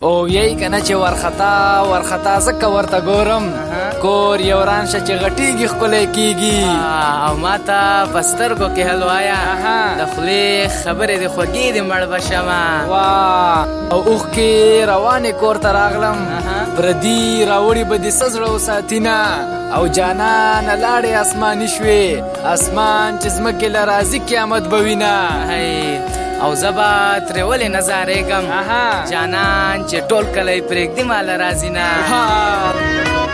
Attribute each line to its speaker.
Speaker 1: او یی کنه چې ورخطا زکه ورته ګورم کور یو رانشه چې غټیږي ښکلی کیږي
Speaker 2: او ما ته په سترګو کې حلوایا د خولې خبرې د خوږې د مړ به شمه
Speaker 1: او اوښکې روانې کور ته راغلم پردي راوړي به دې څه زړه وساتینه او جانانه لاړې اسماني شوې اسمان چې ځمکې له راځي قیامت به وینه
Speaker 2: او زه به ترې ولې نه زارېږم جانان چې ټول کلی پرېږدي ما له راځي نه